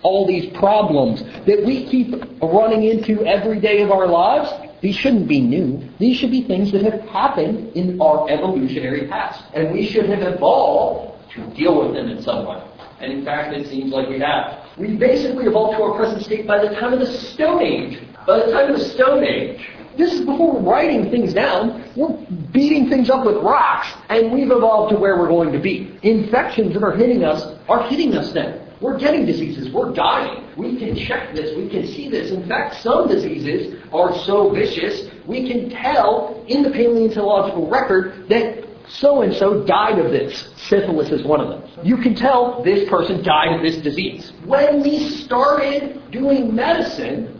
all these problems that we keep running into every day of our lives, these shouldn't be new. These should be things that have happened in our evolutionary past. And we should have evolved to deal with them in some way. And in fact, it seems like we have. We basically evolved to our present state by the time of the Stone Age. By the time of the Stone Age, this is before we're writing things down. We're beating things up with rocks, and we've evolved to where we're going to be. Infections that are hitting us then. We're getting diseases. We're dying. We can check this. We can see this. In fact, some diseases are so vicious, we can tell in the paleontological record that so-and-so died of this. Syphilis is one of them. You can tell this person died of this disease. When we started doing medicine,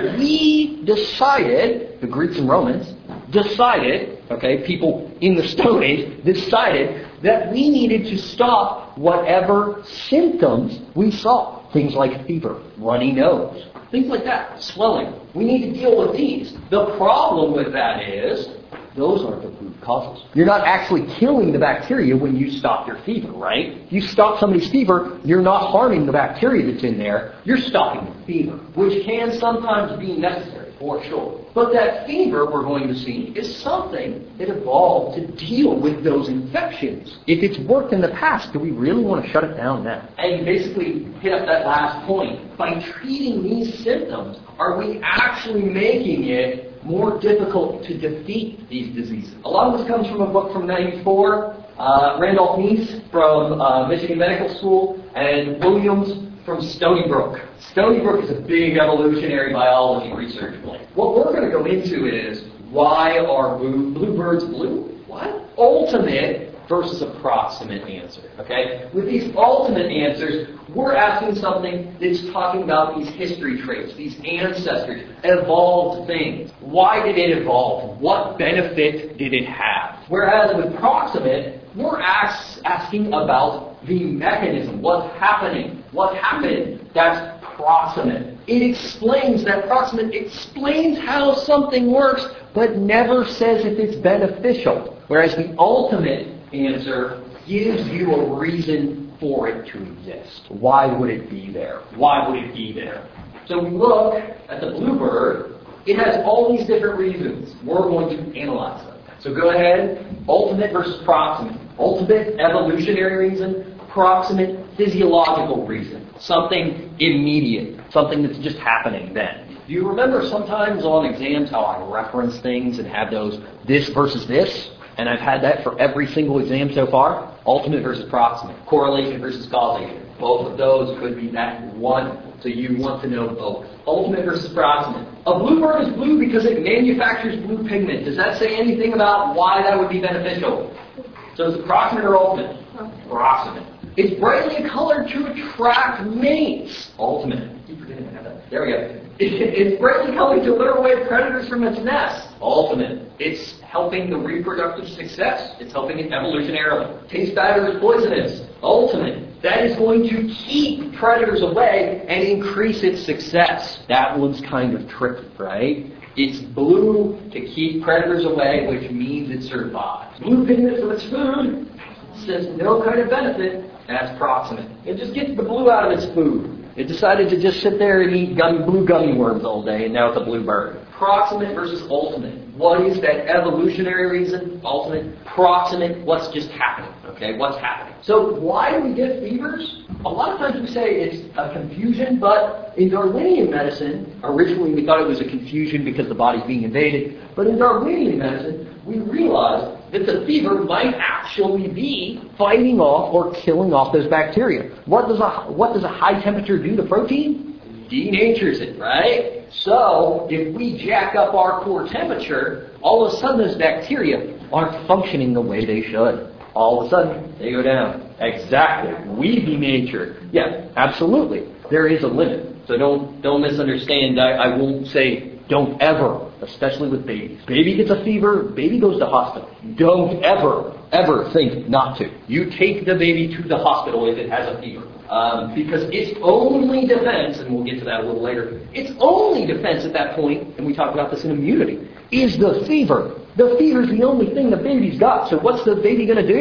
we decided, the Greeks and Romans decided, people in the Stone Age decided that we needed to stop whatever symptoms we saw. Things like fever, runny nose, things like that, swelling. We need to deal with these. The problem with that is, those aren't the root causes. You're not actually killing the bacteria when you stop your fever, right? If you stop somebody's fever, you're not harming the bacteria that's in there. You're stopping the fever, which can sometimes be necessary, for sure. But that fever we're going to see is something that evolved to deal with those infections. If it's worked in the past, do we really want to shut it down now? And basically hit up that last point. By treating these symptoms, are we actually making it more difficult to defeat these diseases? A lot of this comes from a book from 94, Randolph Neese from Michigan Medical School, and Williams from Stony Brook. Stony Brook is a big evolutionary biology research place. What we're going to go into is, why are bluebirds blue? What? Ultimate versus approximate answer. Okay? With these ultimate answers, we're asking something that's talking about these history traits, these ancestors, evolved things. Why did it evolve? What benefit did it have? Whereas with proximate, we're asking about the mechanism. What's happening? What happened? That's proximate. It explains, that proximate explains how something works, but never says if it's beneficial. Whereas the ultimate answer gives you a reason for it to exist. Why would it be there? Why would it be there? So we look at the bluebird. It has all these different reasons. We're going to analyze them. So go ahead. Ultimate versus proximate. Ultimate evolutionary reason. Proximate physiological reason. Something immediate. Something that's just happening then. Do you remember sometimes on exams how I reference things and have those this versus this? And I've had that for every single exam so far. Ultimate versus proximate. Correlation versus causation. Both of those could be that one. So you want to know both. Ultimate versus proximate. A bluebird is blue because it manufactures blue pigment. Does that say anything about why that would be beneficial? So is it proximate or ultimate? Proximate. It's brightly colored to attract mates. Ultimate. There we go. It's brightly colored to lure away predators from its nest. Ultimate. It's helping the reproductive success. It's helping it evolutionarily. Tastes bad or is poisonous. Ultimate. That is going to keep predators away and increase its success. That one's kind of tricky, right? It's blue to keep predators away, which means it survives. Blue pigment from its food says no kind of benefit. That's proximate. It just gets the blue out of its food. It decided to just sit there and eat blue gummy worms all day, and now it's a blue bird. Proximate versus ultimate. What is that evolutionary reason? Ultimate. Proximate. What's just happening? Okay, what's happening? So why do we get fevers? A lot of times we say it's a confusion, but in Darwinian medicine, originally we thought it was a confusion because the body's being invaded, but in Darwinian medicine, we realized that the fever might actually be fighting off or killing off those bacteria. What does a high temperature do to protein? Denatures it, right? So if we jack up our core temperature, all of a sudden those bacteria aren't functioning the way they should. All of a sudden they go down. Exactly. We denature. Yeah, absolutely. There is a limit. So don't misunderstand. I won't say don't ever, especially with babies. Baby gets a fever, baby goes to hospital. Don't ever think not to. You take the baby to the hospital if it has a fever. Because its only defense, and we'll get to that a little later, its only defense at that point, and we talked about this in immunity, is the fever. The fever is the only thing the baby's got. So what's the baby going to do?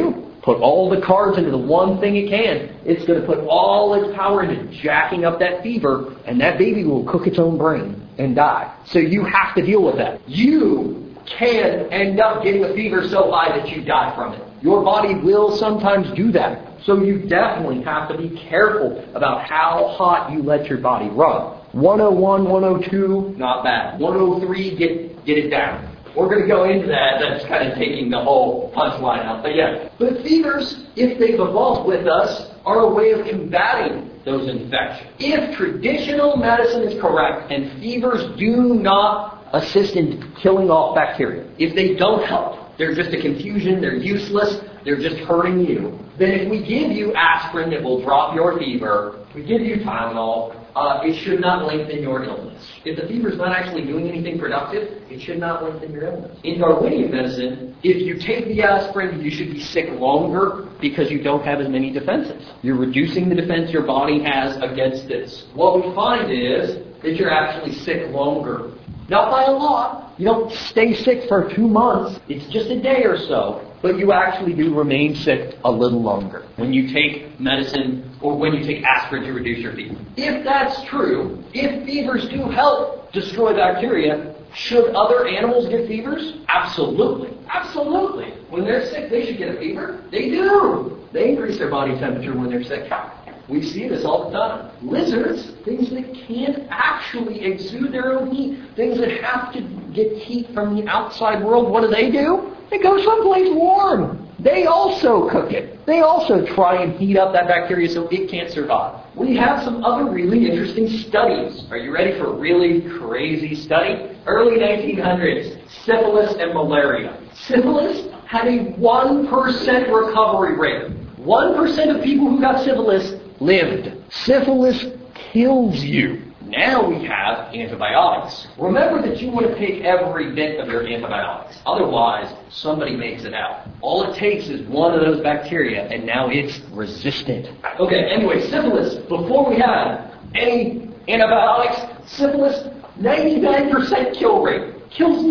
put all the cards into the one thing it can. It's going to put all its power into jacking up that fever, and that baby will cook its own brain and die. So you have to deal with that. You can end up getting a fever so high that you die from it. Your body will sometimes do that. So you definitely have to be careful about how hot you let your body run. 101, 102, not bad. 103, get it down. We're going to go into that. That's kind of taking the whole punchline out. But fevers, if they've evolved with us, are a way of combating those infections. If traditional medicine is correct and fevers do not assist in killing off bacteria, if they don't help, they're just a confusion, they're useless, they're just hurting you, then if we give you aspirin that will drop your fever, we give you Tylenol, it should not lengthen your illness. If the fever is not actually doing anything productive, it should not lengthen your illness. In Darwinian medicine, if you take the aspirin, you should be sick longer because you don't have as many defenses. You're reducing the defense your body has against this. What we find is that you're actually sick longer. Not by a lot. You don't stay sick for 2 months. It's just a day or so. But you actually do remain sick a little longer when you take medicine or when you take aspirin to reduce your fever. If that's true, if fevers do help destroy bacteria, should other animals get fevers? Absolutely. Absolutely. When they're sick, they should get a fever. They do. They increase their body temperature when they're sick. We see this all the time. Lizards, things that can't actually exude their own heat, things that have to get heat from the outside world, what do? They go someplace warm. They also cook it. They also try and heat up that bacteria so it can't survive. We have some other really interesting studies. Are you ready for a really crazy study? Early 1900s, syphilis and malaria. Syphilis had a 1% recovery rate. 1% of people who got syphilis lived. Syphilis kills you. Now we have antibiotics. Remember that you want to take every bit of your antibiotics. Otherwise, somebody makes it out. All it takes is one of those bacteria, and now it's resistant. Okay, anyway, syphilis, before we had any antibiotics, syphilis, 99% kill rate. Kills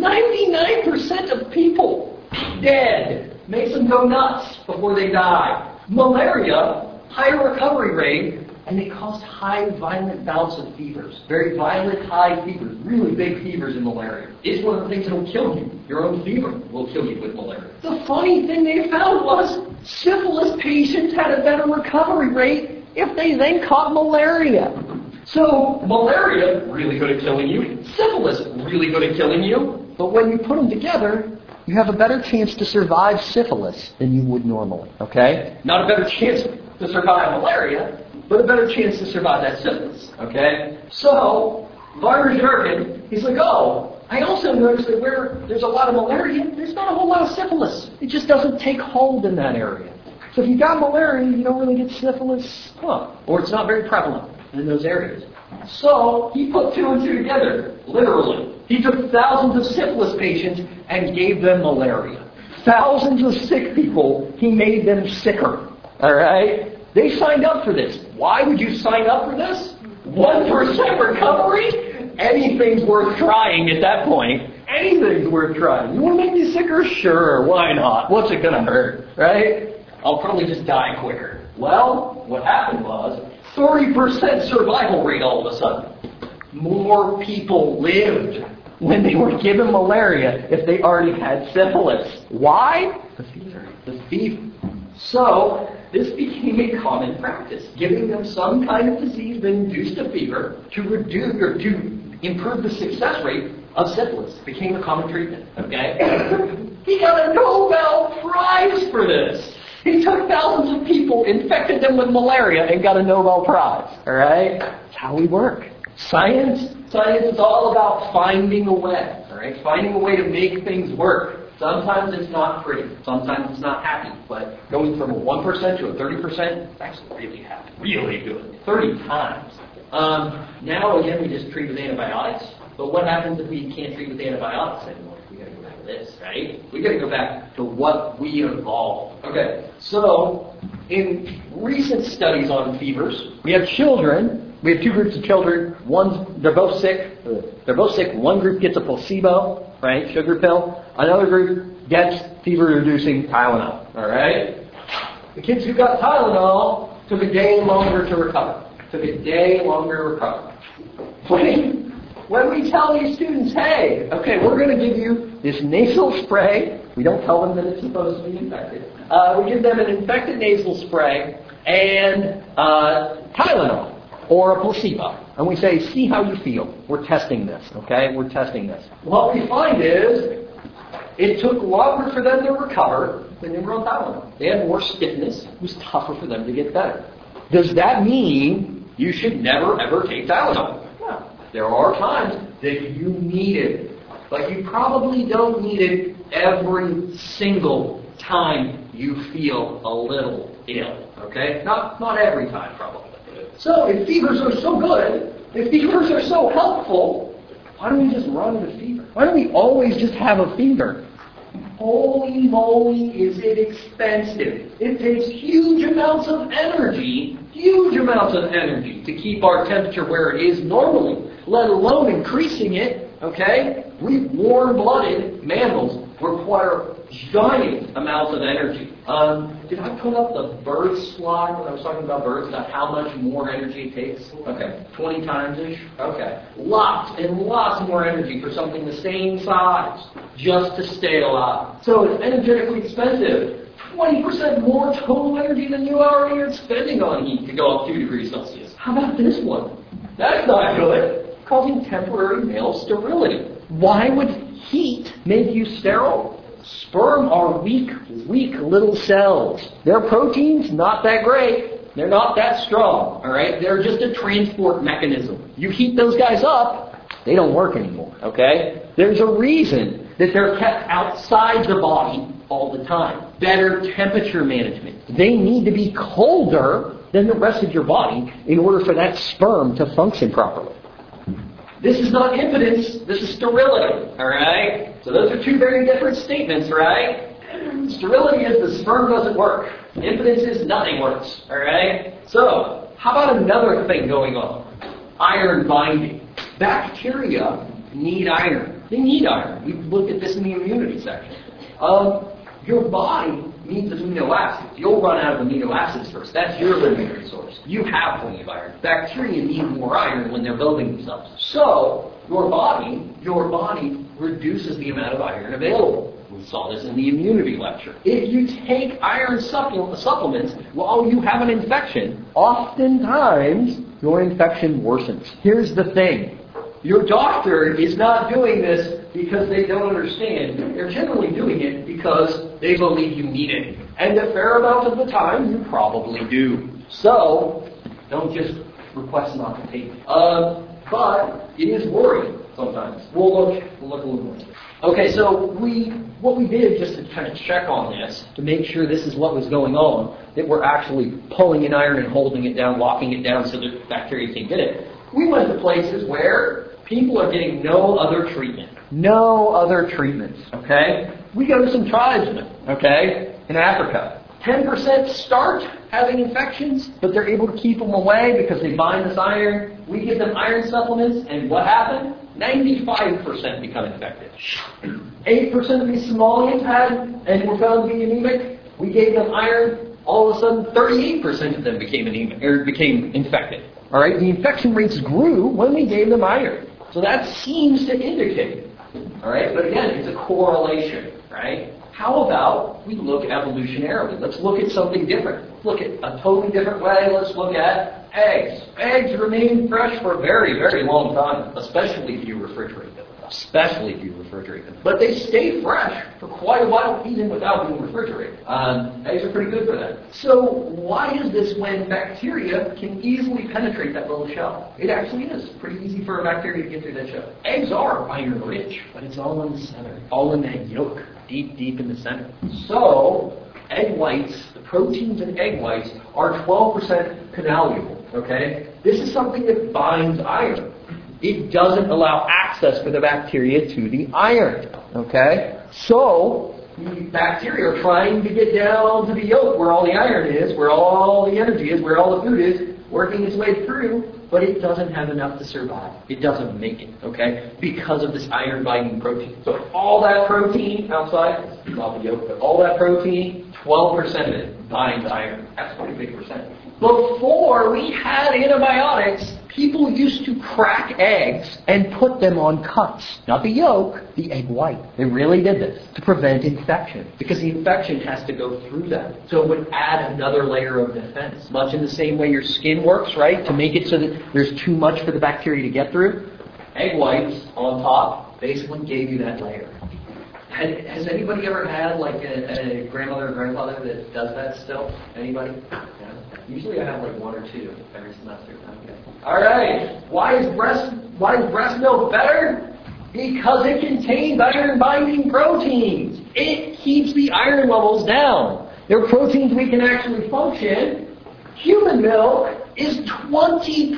99% of people. Dead. Makes them go nuts before they die. Malaria, higher recovery rate, and it caused high violent bouts of fevers. Very violent high fevers, really big fevers in malaria. It's one of the things that will kill you. Your own fever will kill you with malaria. The funny thing they found was syphilis patients had a better recovery rate if they then caught malaria. So malaria, really good at killing you. Syphilis, really good at killing you. But when you put them together, you have a better chance to survive syphilis than you would normally. Okay? Not a better chance to survive malaria, but a better chance to survive that syphilis. Okay? So, Varner Durkin, he's like, I also noticed that where there's a lot of malaria, there's not a whole lot of syphilis. It just doesn't take hold in that area. So if you got malaria, you don't really get syphilis, or it's not very prevalent in those areas. So he put 2 and 2 together, literally. He took thousands of syphilis patients and gave them malaria. Thousands of sick people, he made them sicker. All right? They signed up for this. Why would you sign up for this? 1% recovery? Anything's worth trying at that point. Anything's worth trying. You want to make me sicker? Sure, why not? What's it going to hurt, right? I'll probably just die quicker. Well, what happened was 30% survival rate all of a sudden. More people lived when they were given malaria if they already had syphilis. Why? The fever. The fever. So, this became a common practice, giving them some kind of disease that induced a fever to reduce or to improve the success rate of syphilis. It became a common treatment. Okay? He got a Nobel Prize for this. He took thousands of people, infected them with malaria, and got a Nobel Prize. All right? That's how we work. Science is all about finding a way. All right? Finding a way to make things work. Sometimes it's not pretty. Sometimes it's not happy. But going from a 1% to a 30%, that's really happy. Really good. 30 times. Now, again, we just treat with antibiotics. But what happens if we can't treat with antibiotics anymore? We got to go back to this, right? We got to go back to what we evolved. Okay. So, in recent studies on fevers, we have children. We have 2 groups of children. They're both sick. One group gets a placebo, right? Sugar pill. Another group gets fever-reducing Tylenol. All right? The kids who got Tylenol took a day longer to recover. When we tell these students, hey, okay, we're going to give you this nasal spray. We don't tell them that it's supposed to be infected. We give them an infected nasal spray and Tylenol or a placebo. And we say, see how you feel. We're testing this, okay? We're testing this. What we find is it took longer for them to recover than they were on Tylenol. They had more stiffness. It was tougher for them to get better. Does that mean you should never, ever take Tylenol? No. There are times that you need it. But you probably don't need it every single time you feel a little ill. Okay? Not every time, probably. So if fevers are so good, if fevers are so helpful, why don't we just run with a fever? Why don't we always just have a fever? Holy moly, is it expensive. It takes huge amounts of energy to keep our temperature where it is normally, let alone increasing it, okay? We warm-blooded mammals require giant amounts of energy. Did I put up the birds slide when I was talking about birds, about how much more energy it takes? Okay, 20 times-ish? Okay. Lots and lots more energy for something the same size just to stay alive. So it's energetically expensive. 20% more total energy than you already are spending on heat to go up 2 degrees Celsius. How about this one? That's not good. Causing temporary male sterility. Why would heat make you sterile? Sperm are weak little cells. Their proteins, not that great. They're not that strong, all right? They're just a transport mechanism. You heat those guys up, they don't work anymore, okay? There's a reason that they're kept outside the body all the time. Better temperature management. They need to be colder than the rest of your body in order for that sperm to function properly. This is not impotence, this is sterility, all right? So those are two very different statements, right? Sterility is the sperm doesn't work. Impotence is nothing works, all right? So, how about another thing going on? Iron binding. Bacteria need iron. They need iron. We looked at this in the immunity section. Your body needs amino acids. You'll run out of amino acids first. That's your limited resource. You have plenty of iron. Bacteria need more iron when they're building themselves. So, your body reduces the amount of iron available. We saw this in the immunity lecture. If you take iron supplements while you have an infection, oftentimes your infection worsens. Here's the thing. Your doctor is not doing this because they don't understand. They're generally doing it because they believe you need it. And a fair amount of the time, you probably do. So, don't just request not to take it. But it is worrying sometimes. We'll look a little more. Okay, so what we did just to kind of check on this, to make sure this is what was going on, that we're actually pulling in iron and holding it down, locking it down so that bacteria can't get it. We went to places where people are getting no other treatment. No other treatments, okay? We go to some tribes, okay, in Africa. 10% start having infections, but they're able to keep them away because they bind this iron. We give them iron supplements, and what happened? 95% become infected. 8% of these Somalians had and were found to be anemic. We gave them iron. All of a sudden, 38% of them became anemic or became infected. All right, the infection rates grew when we gave them iron. So that seems to indicate. All right, but again, it's a correlation, right? How about we look evolutionarily? Let's look at something different. Let's look at a totally different way. Let's look at eggs. Eggs remain fresh for a very, very long time, especially if you refrigerate them. But they stay fresh for quite a while, even without being refrigerated. Eggs are pretty good for that. So why is this when bacteria can easily penetrate that little shell? It actually is pretty easy for a bacteria to get through that shell. Eggs are iron rich, but it's all in the center, all in that yolk, deep in the center. So egg whites, the proteins in egg whites are 12% canalable, okay? This is something that binds iron. It doesn't allow access for the bacteria to the iron, okay? So, the bacteria are trying to get down to the yolk where all the iron is, where all the energy is, where all the food is, working its way through, but it doesn't have enough to survive. It doesn't make it, okay? Because of this iron-binding protein. So all that protein outside, not the yolk, but all that protein, 12% of it binds iron. That's a pretty big percent. Before we had antibiotics, people used to crack eggs and put them on cuts. Not the yolk, the egg white. They really did this to prevent infection, because the infection has to go through that. So it would add another layer of defense. Much in the same way your skin works, right? To make it so that there's too much for the bacteria to get through. Egg whites on top basically gave you that layer. Has anybody ever had like a grandmother or grandfather that does that still? Anybody? Yeah. Usually I have like one or two every semester. Okay. All right. Why is breast milk better? Because it contains iron-binding proteins. It keeps the iron levels down. They're proteins we can actually function. Human milk is 20%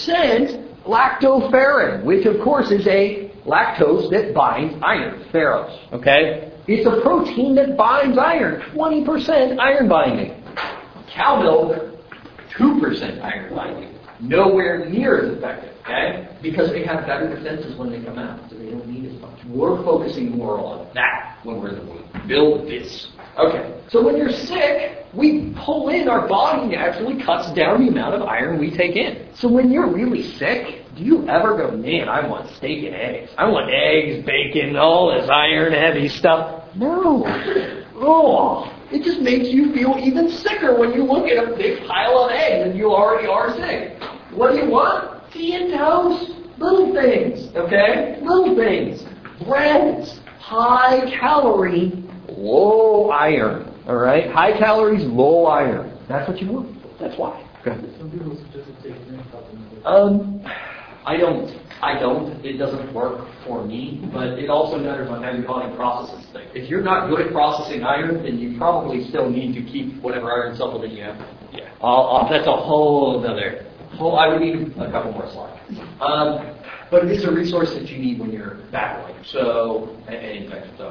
lactoferrin, which of course is a lactose that binds iron, ferrous, okay? It's a protein that binds iron, 20% iron binding. Cow milk, 2% iron binding. Nowhere near as effective, okay? Because they have better defenses when they come out, so they don't need as much. We're focusing more on that when we're build this. Okay, so when you're sick, we pull in, our body naturally cuts down the amount of iron we take in. So when you're really sick, do you ever go, man, I want steak and eggs. I want eggs, bacon, all this iron-heavy stuff. No. Oh, it just makes you feel even sicker when you look at a big pile of eggs and you already are sick. What do you want? Tea and toast. Little things, okay? Little things. Breads. High calorie, low iron. All right? High calories, low iron. That's what you want. That's why. Okay. Some people suggest to take drink supplements. I don't. It doesn't work for me, but it also matters on how your body processes things. If you're not good at processing iron, then you probably still need to keep whatever iron supplement you have. Yeah. That's a whole other. I would need a couple more slides. But it is a resource that you need when you're battling. So, in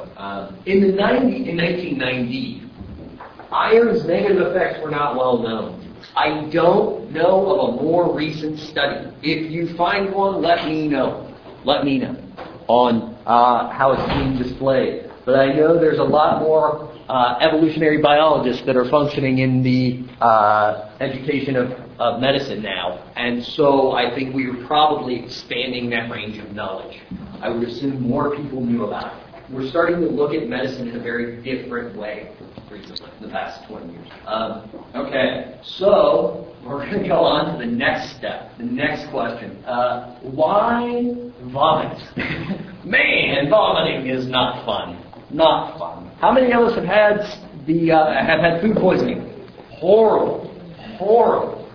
1990, iron's negative effects were not well known. I don't know of a more recent study. If you find one, let me know. Let me know on how it's being displayed. But I know there's a lot more evolutionary biologists that are functioning in the education of medicine now. And so I think we are probably expanding that range of knowledge. I would assume more people knew about it. We're starting to look at medicine in a very different way recently, in the past 20 years. Okay, so we're going to go on to the next step, the next question. Why vomit? Man, vomiting is not fun. Not fun. How many of us have had food poisoning? Horrible. Horrible.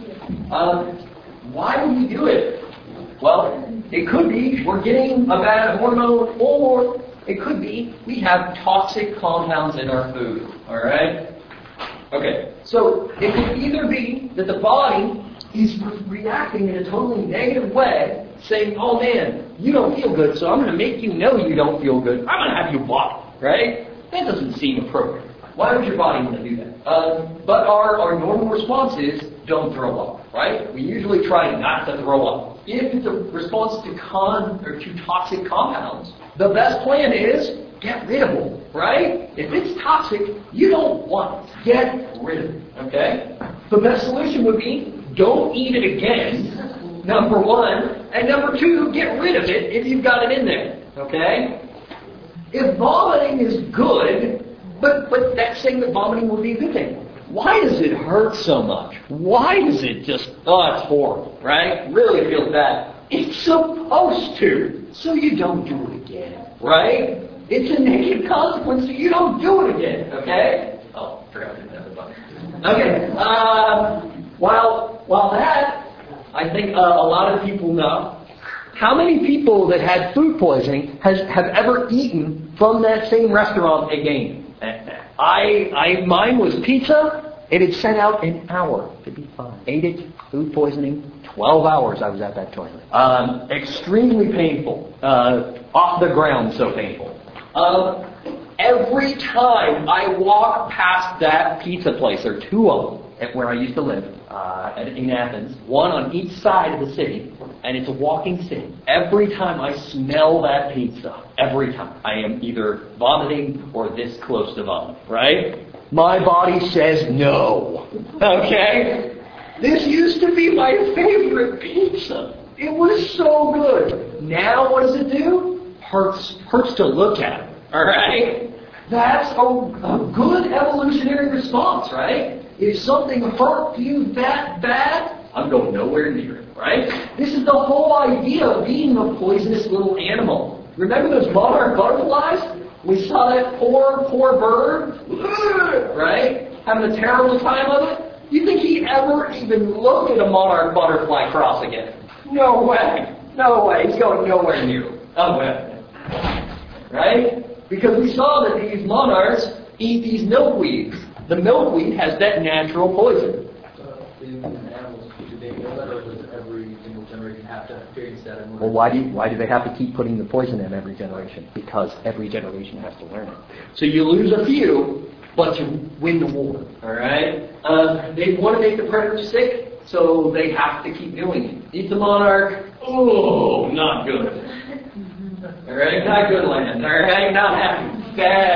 Why do we do it? Well, it could be we're getting a bad hormone, or it could be we have toxic compounds in our food. All right? Okay. So it could either be that the body is reacting in a totally negative way, saying, oh man, you don't feel good, so I'm going to make you know you don't feel good. I'm going to have you vomit. Right? That doesn't seem appropriate. Why would your body want to do that? But our normal response is don't throw up. Right? We usually try not to throw up. If it's a response to toxic compounds, the best plan is get rid of them, right? If it's toxic, you don't want it. Get rid of it, okay? The best solution would be don't eat it again, number one, and number two, get rid of it if you've got it in there, okay? If vomiting is good, but that's saying that vomiting would be a good thing. Why does it hurt so much? Why does it just, it's horrible, right? Really feels bad. It's supposed to, so you don't do it again, right? It's a negative consequence, so you don't do it again, okay? Oh, forgot to hit that button. Okay, while that, I think a lot of people know, how many people that had food poisoning have ever eaten from that same restaurant again? Mine was pizza. It had sent out an hour to be fine. Ate it, food poisoning, 12 hours I was at that toilet. Extremely painful. Off the ground, so painful. Every time I walk past that pizza place, there are two of them at where I used to live in Athens, one on each side of the city, and it's a walking city. Every time I smell that pizza, every time, I am either vomiting or this close to vomiting, right? My body says no. Okay? This used to be my favorite pizza. It was so good. Now what does it do? Hurts to look at. Alright? That's a good evolutionary response, right? If something hurt you that bad, I'm going nowhere near it, right? This is the whole idea of being a poisonous little animal. Remember those monarch butterflies? We saw that poor bird, right? Having a terrible time of it. You think he ever even looked at a monarch butterfly cross again? No way. No way. He's going nowhere near it. Oh, well. Right? Because we saw that these monarchs eat these milkweeds. The milkweed has that natural poison. The animals, do they know that, or does every single generation have to experience that? Well, why do they have to keep putting the poison in every generation? Because every generation has to learn it. So you lose a few, but you win the war. All right? They want to make the predator sick, so they have to keep doing it. Eat the monarch. Oh, not good. All right? Not good land. All right? Not happy.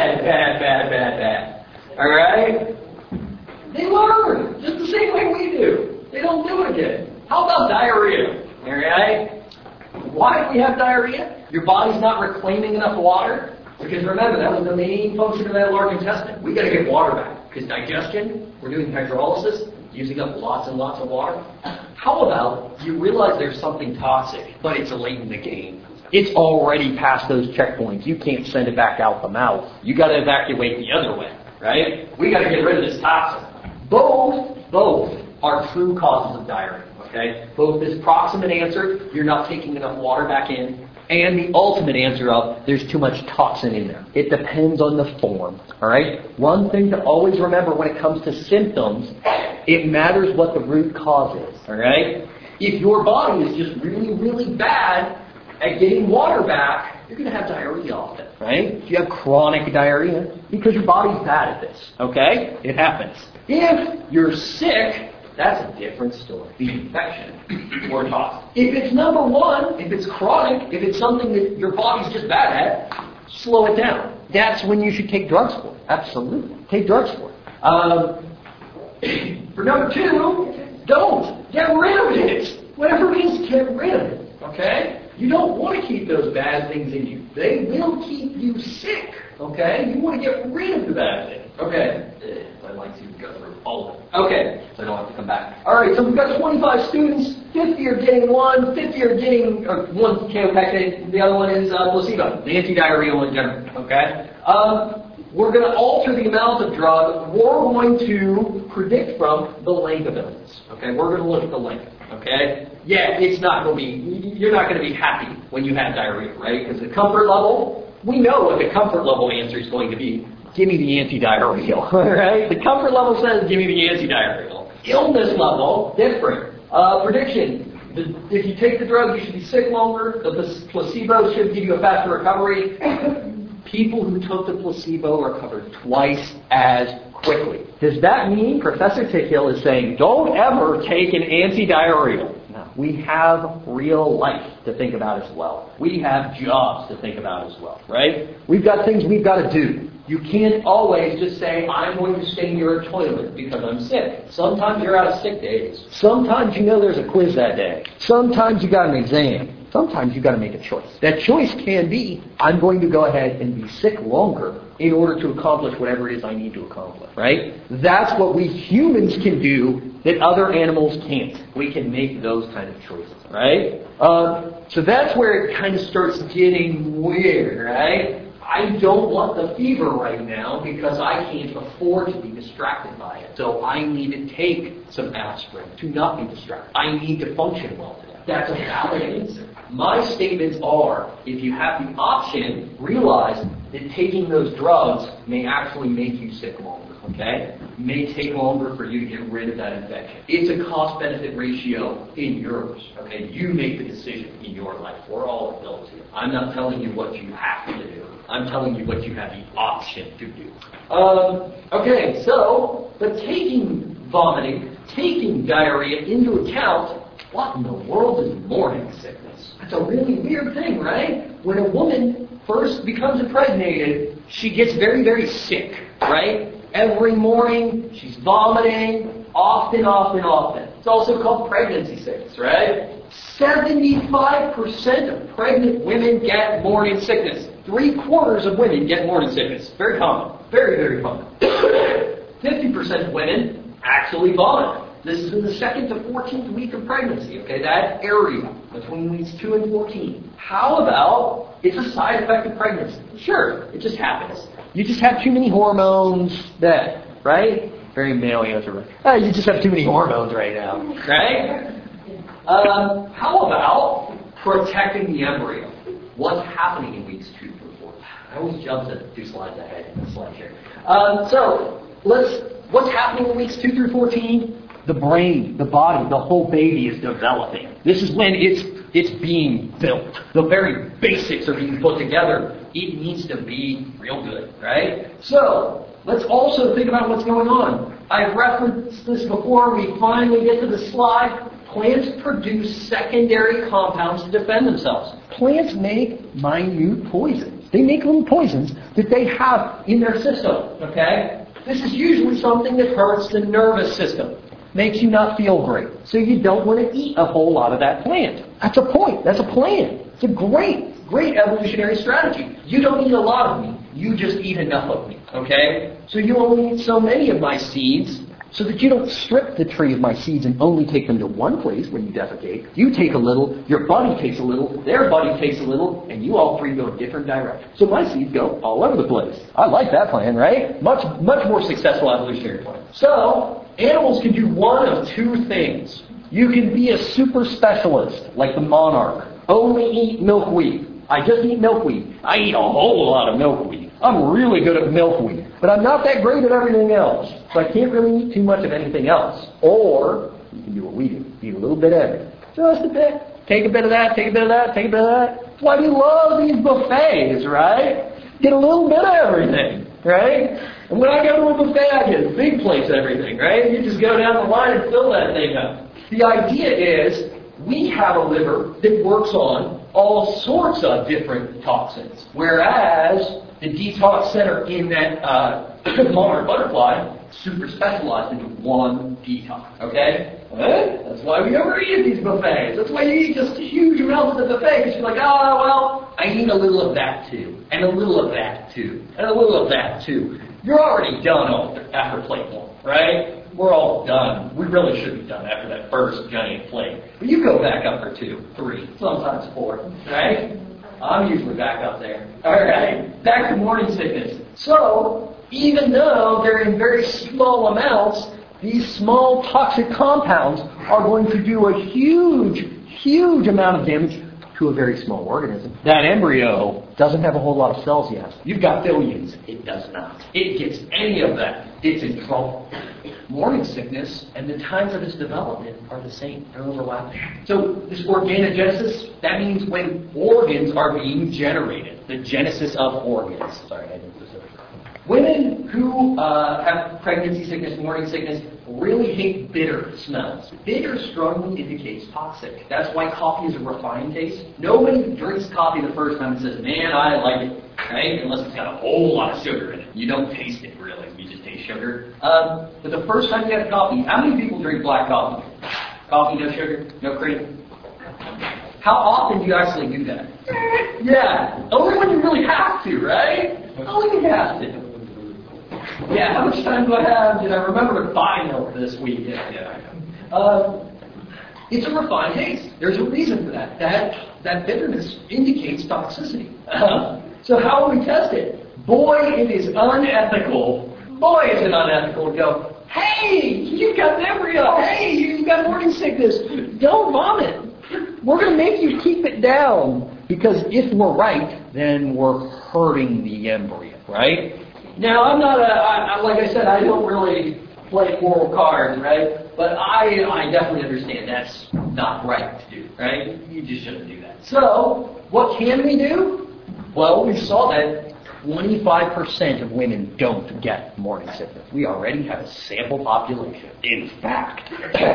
Bad. All right? They learn just the same way we do. They don't do it again. How about diarrhea? All right? Why do we have diarrhea? Your body's not reclaiming enough water. Because remember, that was the main function of that large intestine. We got to get water back. Because digestion, we're doing hydrolysis, using up lots and lots of water. How about you realize there's something toxic, but it's late in the game? It's already past those checkpoints. You can't send it back out the mouth. You got to evacuate the other way, right? We got to get rid of this toxin. Both are true causes of diarrhea. Okay, both this proximate answer, you're not taking enough water back in, and the ultimate answer of there's too much toxin in there. It depends on the form. All right. One thing to always remember when it comes to symptoms, it matters what the root cause is. All right. If your body is just really, really bad at getting water back, you're going to have diarrhea often, right? If you have chronic diarrhea, because your body's bad at this. Okay, it happens. If you're sick, that's a different story. The infection or toxin. If it's number one, if it's chronic, if it's something that your body's just bad at, slow it down. That's when you should take drugs for it. Absolutely. Take drugs for it. For number two, don't. Get rid of it. Whatever it is, get rid of it. Okay? You don't want to keep those bad things in you. They will keep you sick. Okay? You want to get rid of the bad things. Okay. I'd like to go through all of them. Okay. So I don't have to come back. All right. So we've got 25 students. 50 are getting one. 50 are getting one Kaopectin. The other one is placebo. The anti-diarrheal in general. Okay. We're going to alter the amount of drug. We're going to predict from the length of illness. Okay. We're going to look at the length. Okay. Yeah. It's not going to be. You're not going to be happy when you have diarrhea, right? Because the comfort level. We know what the comfort level answer is going to be. Give me the anti-diarrheal, right? The comfort level says, give me the anti-diarrheal. Illness level, different. Prediction. If you take the drug, you should be sick longer. The placebo should give you a faster recovery. People who took the placebo recovered twice as quickly. Does that mean Professor Tickhill is saying, don't ever take an anti-diarrheal? No. We have real life to think about as well. We have jobs to think about as well, right? We've got things we've got to do. You can't always just say, I'm going to stay near a toilet because I'm sick. Sometimes you're out of sick days. Sometimes you know there's a quiz that day. Sometimes you got an exam. Sometimes you got to make a choice. That choice can be, I'm going to go ahead and be sick longer in order to accomplish whatever it is I need to accomplish, right? That's what we humans can do that other animals can't. We can make those kind of choices, right? So that's where it kind of starts getting weird, right? I don't want the fever right now because I can't afford to be distracted by it. So I need to take some aspirin to not be distracted. I need to function well today. That's a valid answer. My statements are, if you have the option, realize that taking those drugs may actually make you sick longer, okay? It may take longer for you to get rid of that infection. It's a cost-benefit ratio in yours, okay? You make the decision in your life. We're all adults here. I'm not telling you what you have to do. I'm telling you what you have the option to do. Okay, so, but taking vomiting, taking diarrhea into account, what in the world is morning sickness? That's a really weird thing, right? When a woman first becomes impregnated, she gets very, very sick, right? every morning. She's vomiting often. It's also called pregnancy sickness, right? 75% of pregnant women get morning sickness. 3/4 of women get morning sickness. Very common. Very, very common. 50% of women actually vomit. This is in the 2nd to 14th week of pregnancy, okay? That area between weeks 2 and 14. How about it's a side effect of pregnancy? Sure, it just happens. You just have too many hormones then, right? Very male answer. You just have too many hormones right now, right? How about protecting the embryo? What's happening in weeks 2 through 4? I always jump to 2 slides ahead in the slide here. What's happening in weeks 2 through 14? The brain, the body, the whole baby is developing. This is when it's being built. The very basics are being put together. It needs to be real good, right? So, let's also think about what's going on. I've referenced this before. We finally get to the slide. Plants produce secondary compounds to defend themselves. Plants make minute poisons. They make little poisons that they have in their system, okay? This is usually something that hurts the nervous system. Makes you not feel great. So you don't want to eat a whole lot of that plant. That's a point. That's a plan. It's a great evolutionary strategy. You don't eat a lot of me. You just eat enough of me, okay? So you only eat so many of my seeds so that you don't strip the tree of my seeds and only take them to one place when you defecate. You take a little, your buddy takes a little, their buddy takes a little, and you all three go in different directions. So my seeds go all over the place. I like that plan, right? Much more successful evolutionary plan. So, animals can do one of 2 things. You can be a super specialist, like the monarch. Only eat milkweed. I just eat milkweed. I eat a whole lot of milkweed. I'm really good at milkweed. But I'm not that great at everything else. So I can't really eat too much of anything else. Or, you can do what we do. Eat a little bit of everything. Just a bit. Take a bit of that, take a bit of that, take a bit of that. That's why we love these buffets, right? Get a little bit of everything, right? And when I go to a buffet, I get a big plate of everything, right? You just go down the line and fill that thing up. The idea is, we have a liver that works on all sorts of different toxins. Whereas the detox center in that monarch butterfly super specialized into one detox. Okay? That's why we overeat at these buffets. That's why you eat just huge amounts at the buffet, because you're like, I need a little of that too, and a little of that too, and a little of that too. You're already done after plate 1, right? We're all done. We really should be done after that first giant plate. But you go back up for 2, 3, sometimes 4, right? I'm usually back up there. All right, back to morning sickness. So, even though they're in very small amounts, these small toxic compounds are going to do a huge amount of damage to a very small organism. That embryo doesn't have a whole lot of cells yet. You've got billions. It does not. It gets any of that, it's in trouble. Morning sickness and the times of its development are the same. They're overlapping. So this organogenesis, that means when organs are being generated. The genesis of organs. Sorry, I didn't specify. Women who have pregnancy sickness, morning sickness, really hate bitter smells. Bitter strongly indicates toxic. That's why coffee is a refined taste. Nobody drinks coffee the first time and says, man, I like it, right? Unless it's got a whole lot of sugar in it. You don't taste it, really. You just taste sugar. But the first time you have coffee, how many people drink black coffee? Coffee, no sugar, no cream? How often do you actually do that? Yeah, only when you really have to, right? Only when you have to. Yeah, how much time do I have? Did I remember to buy milk this week? Yeah. It's a refined taste. There's a reason for that. That bitterness indicates toxicity. So how do we test it? Boy, it is unethical. Boy, is it unethical to go, hey, you've got an embryo. Hey, you've got morning sickness. Don't vomit. We're going to make you keep it down. Because if we're right, then we're hurting the embryo, right? Now, I'm not like I said, I don't really play moral cards, right? But I definitely understand that's not right to do, right? You just shouldn't do that. So, what can we do? Well, we saw that 25% of women don't get morning sickness. We already have a sample population. In fact,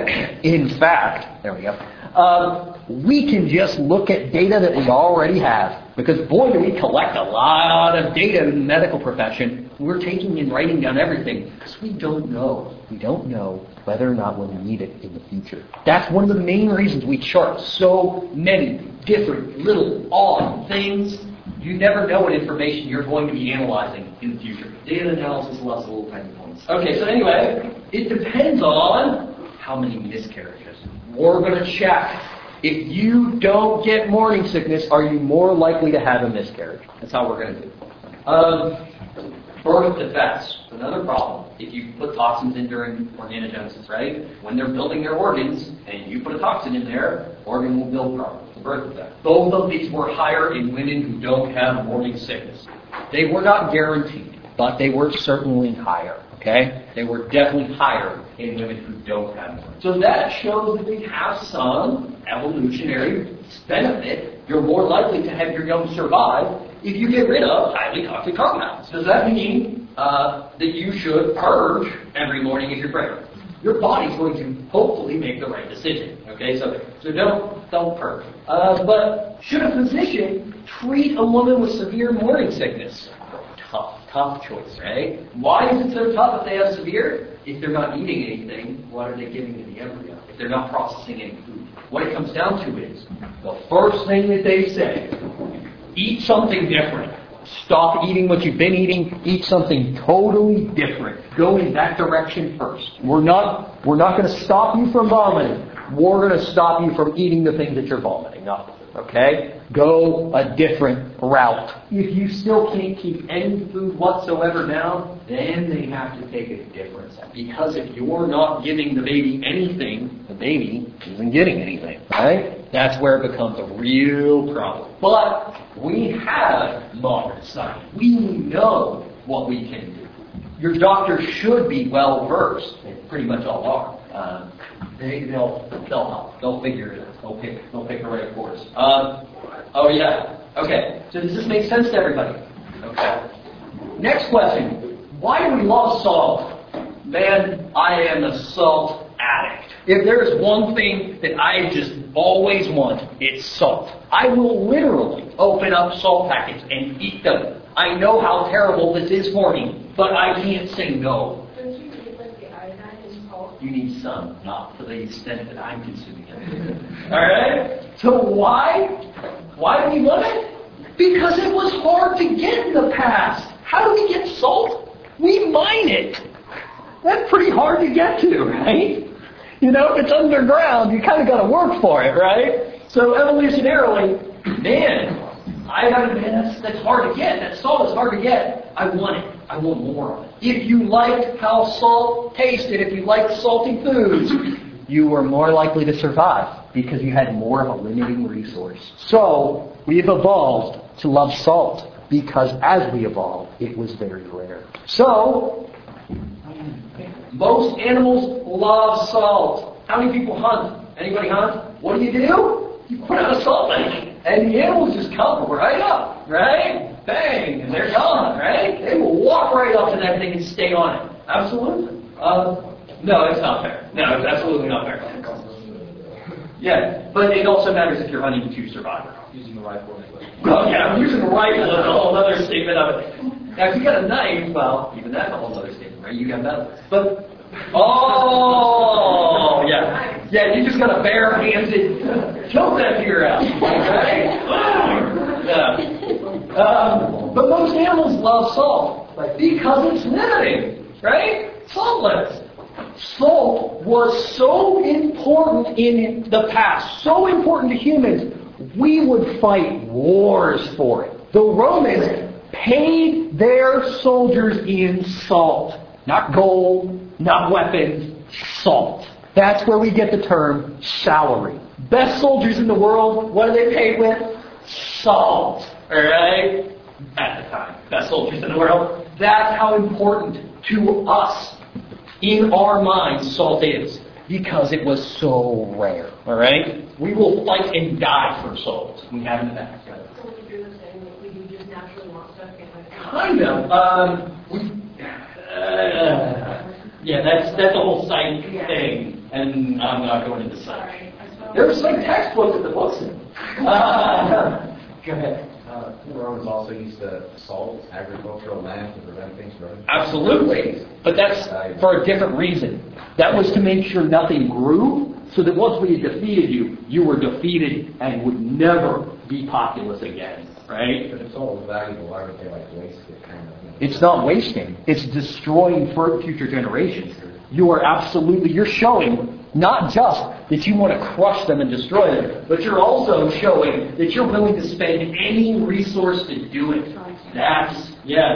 there we go. We can just look at data that we already have. Because boy, do we collect a lot of data in the medical profession. We're taking and writing down everything because we don't know. We don't know whether or not we'll need it in the future. That's one of the main reasons we chart so many different little odd things. You never know what information you're going to be analyzing in the future. Data analysis lots of little tiny points. Okay, so anyway, it depends on how many miscarriages. We're going to check. If you don't get morning sickness, are you more likely to have a miscarriage? That's how we're going to do it. Birth defects, another problem. If you put toxins in during organogenesis, right? When they're building their organs, and you put a toxin in there, organ will build properly. It's a birth defect. Both of these were higher in women who don't have morning sickness. They were not guaranteed, but they were certainly higher. Okay? They were definitely higher in women who don't have morning. So that shows that they have some evolutionary benefit. You're more likely to have your young survive if you get rid of highly toxic compounds. Does that mean that you should purge every morning if you're pregnant? Your body's going to hopefully make the right decision. Okay, so don't purge. But should a physician treat a woman with severe morning sickness? Tough choice, right? Why is it so tough if they have severe? If they're not eating anything, what are they giving to the embryo? If they're not processing any food. What it comes down to is, the first thing that they say, eat something different. Stop eating what you've been eating. Eat something totally different. Go in that direction first. We're not going to stop you from vomiting. We're going to stop you from eating the things that you're vomiting up. Okay? Go a different route. If you still can't keep any food whatsoever down, then they have to take a different step. Because if you're not giving the baby anything, the baby isn't getting anything. Right? That's where it becomes a real problem. But we have modern science. We know what we can do. Your doctor should be well versed. They pretty much all are. They'll help. They'll figure it out. They'll pick the right course. Oh yeah. Okay. So does this make sense to everybody? Okay. Next question. Why do we love salt? Man, I am a salt addict. If there's one thing that I just always want, it's salt. I will literally open up salt packets and eat them. I know how terrible this is for me, but I can't say no. You need some, not to the extent that I'm consuming it. Alright? So why? Why do we love it? Because it was hard to get in the past. How do we get salt? We mine it. That's pretty hard to get to, right? You know, if it's underground, you kind of got to work for it, right? So evolutionarily, man, I got to admit, that's hard to get. That salt is hard to get. I want it. I want more of it. If you liked how salt tasted, if you liked salty foods, you were more likely to survive because you had more of a limiting resource. So we've evolved to love salt because as we evolved, it was very rare. So most animals love salt. How many people hunt? Anybody hunt? What do? You put out a salt lake, and the animals just come right up, right? Bang, and they're gone, right? They will walk right up to that thing and stay on it. Absolutely. No, it's not fair. No, it's absolutely not fair. Yeah, but it also matters if you're hunting to survive. Using a rifle. Well, yeah, using a rifle is a whole other statement of it. Now, if you got a knife, well, even that's a whole other statement, right? You got metal. But, oh, yeah. Yeah, you just got a bare-handed choke that deer out, right? Yeah. But most animals love salt because it's limiting, right? Salt limits. Salt was so important in the past, so important to humans, we would fight wars for it. The Romans paid their soldiers in salt. Not gold, not weapons, salt. That's where we get the term salary. Best soldiers in the world, what are they paid with? Salt. Alright? At the time. Best soldiers in the world. That's how important to us, in our minds, salt is. Because it was so rare. Alright? We will fight and die for salt. We have in the past. So we do the same, we do just naturally want stuff, Kind of. Yeah, that's a whole psych thing, and I'm not going into psych. There's like textbooks at the books. Go ahead. The Romans also used to salt agricultural land to prevent things growing. Absolutely, but that's for a different reason. That was to make sure nothing grew, so that once we had defeated you, you were defeated and would never be populous again, right? But if salt was valuable, why would they waste it kind of? It's not wasting. It's destroying for future generations. You're showing not just that you want to crush them and destroy them, but you're also showing that you're willing to spend any resource to do it. That's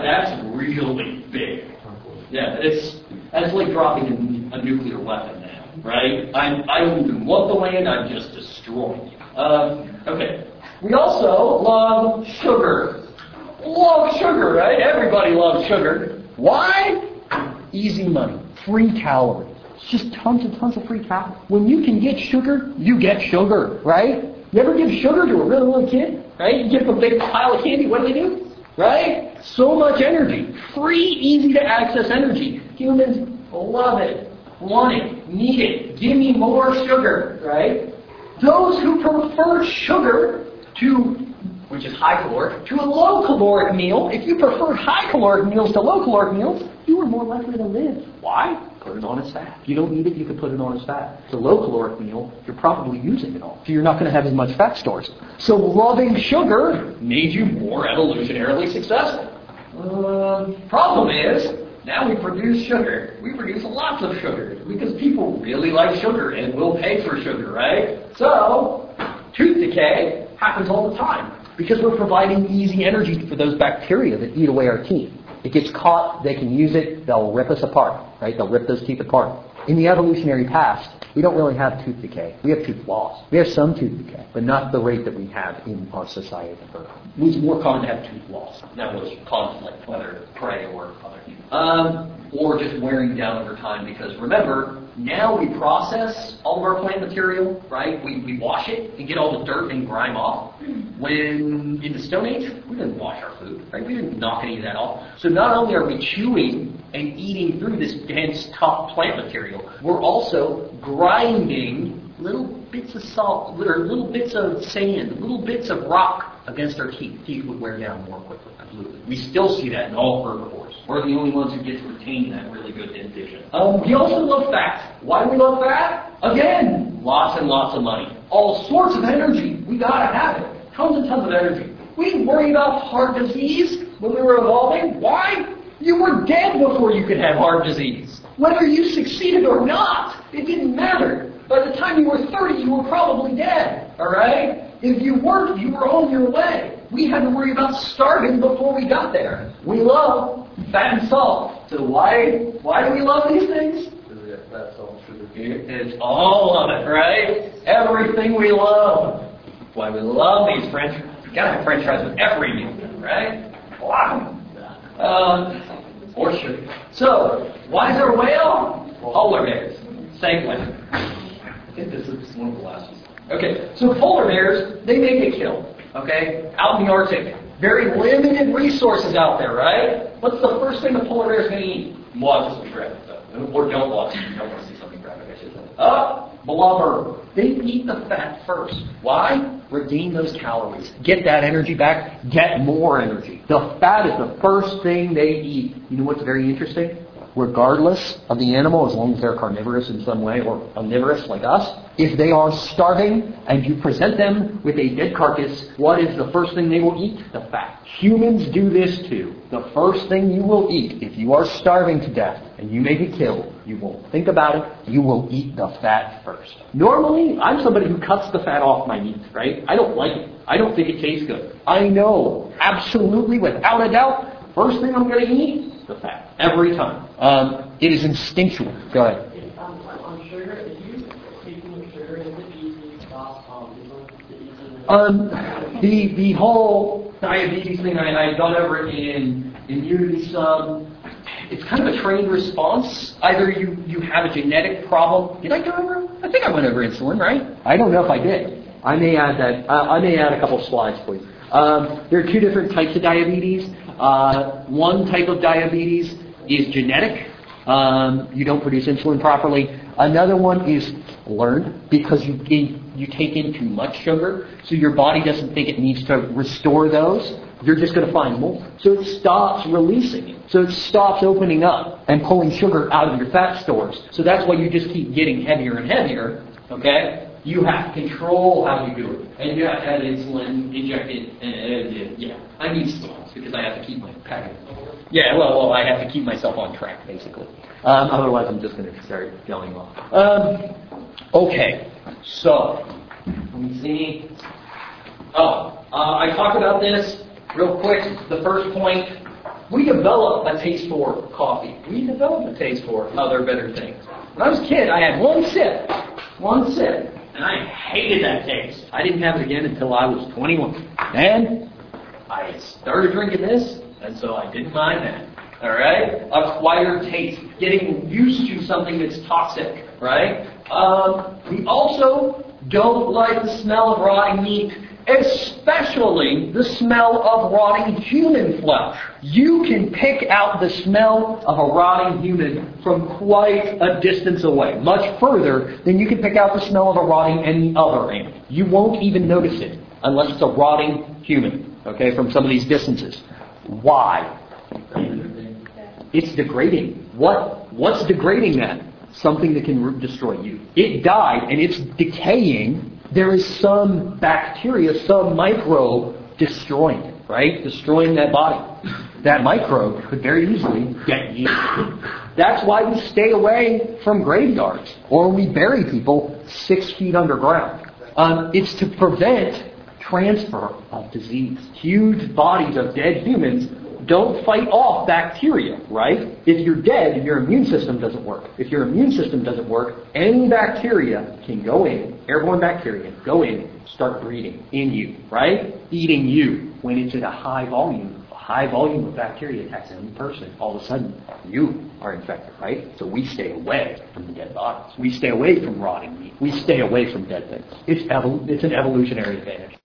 really big. Yeah, that's like dropping a nuclear weapon now, right? I don't even want the land, I'm just destroying you. Okay. We also love sugar. Love sugar, right? Everybody loves sugar. Why? Easy money. Free calories. It's just tons and tons of free calories. When you can get sugar, you get sugar, right? You ever give sugar to a really little kid? Right? You give them a big pile of candy, what do? Right? So much energy. Free, easy to access energy. Humans love it, want it, need it. Give me more sugar, right? Those who prefer sugar which is high caloric, to a low caloric meal. If you prefer high caloric meals to low caloric meals, you are more likely to live. Why? Put it on as fat. If you don't need it, you can put it on as fat. It's a low caloric meal, you're probably using it all. So you're not going to have as much fat stores. So loving sugar made you more evolutionarily successful. Problem is, now we produce sugar. We produce lots of sugar because people really like sugar and will pay for sugar, right? So, tooth decay happens all the time because we're providing easy energy for those bacteria that eat away our teeth. It gets caught, they can use it, they'll rip us apart, right? They'll rip those teeth apart. In the evolutionary past, we don't really have tooth decay. We have tooth loss. We have some tooth decay, but not the rate that we have in our society. It was more common to have tooth loss. That was conflict, whether prey or other people. Or just wearing down over time because remember, now we process all of our plant material, right? We wash it and get all the dirt and grime off. When in the Stone Age, we didn't wash our food, right? We didn't knock any of that off. So not only are we chewing and eating through this dense, tough plant material, we're also grinding little bits of salt, or little bits of sand, little bits of rock against our teeth. Teeth would wear down more quickly. Absolutely. We still see that in all herbivores. We're the only ones who get to retain that really good dentition. We also love fat. Why do we love fat? Again, lots and lots of money. All sorts of energy. We gotta have it. Tons and tons of energy. We didn't worry about heart disease when we were evolving. Why? You were dead before you could have heart disease. Whether you succeeded or not, it didn't matter. By the time you were 30, you were probably dead. All right? If you weren't, you were on your way. We had to worry about starving before we got there. We love fat and salt. So why do we love these things? Fat, salt, sugar. It's all of it, right? Everything we love. Why we love these French fries. You gotta have French fries with every meal, right? Wow. Or sugar. So, why is there a whale? Polar bears. Same way. I think this is one of the last ones. Okay, so polar bears, they make a kill. Okay, out in the Arctic. Very limited resources out there, right? What's the first thing the polar bear is going to eat? Watch something graphic, though. Or don't watch it. You don't want to see something graphic, I should say. Blubber. They eat the fat first. Why? Regain those calories. Get that energy back. Get more energy. The fat is the first thing they eat. You know what's very interesting? Regardless of the animal, as long as they're carnivorous in some way or omnivorous like us, if they are starving and you present them with a dead carcass, what is the first thing they will eat? The fat. Humans do this too. The first thing you will eat, if you are starving to death and you may be killed, you won't think about it, you will eat the fat first. Normally, I'm somebody who cuts the fat off my meat, right? I don't like it. I don't think it tastes good. I know, absolutely, without a doubt, first thing I'm going to eat, the fat. Every time. It is instinctual. Go ahead. On sugar, if you taking sugar, is it easy to stop the whole diabetes thing, I've gone over it in Immunity Sub. It's kind of a trained response. Either you have a genetic problem. Did I go over? I think I went over insulin, right? I don't know if I did. I may add that. I may add a couple slides for you. There are two different types of diabetes. One type of diabetes is genetic. You don't produce insulin properly. Another one is learned because you take in too much sugar, so your body doesn't think it needs to restore those. You're just going to find more. So it stops releasing it. So it stops opening up and pulling sugar out of your fat stores. So that's why you just keep getting heavier and heavier. Okay? You have to control how you do it. And you have to have insulin injected. I need stools because I have to keep my packet. Yeah, well, I have to keep myself on track, basically. Otherwise, I'm just going to start going off. Okay, so, let me see. I talked about this real quick. The first point, we develop a taste for coffee. We develop a taste for other better things. When I was a kid, I had one sip, and I hated that taste. I didn't have it again until I was 21. And I started drinking this, and so I didn't mind that. All right? Acquired taste. Getting used to something that's toxic. Right? We also don't like the smell of rotting meat, especially the smell of rotting human flesh. You can pick out the smell of a rotting human from quite a distance away, much further than you can pick out the smell of a rotting any other animal. You won't even notice it unless it's a rotting human, okay, from some of these distances. Why? It's degrading. What's degrading that? Something that can destroy you. It died and it's decaying. There is some bacteria, some microbe destroying it, right? Destroying that body. That microbe could very easily get you. That's why we stay away from graveyards or we bury people 6 feet underground. It's to prevent transfer of disease. Huge bodies of dead humans don't fight off bacteria, right? If you're dead, your immune system doesn't work. If your immune system doesn't work, any bacteria can go in, airborne bacteria, go in, start breeding in you, right? Eating you. When it's at a high volume of bacteria attacks any person, all of a sudden, you are infected, right? So we stay away from the dead bodies. We stay away from rotting meat. We stay away from dead things. It's an evolutionary advantage.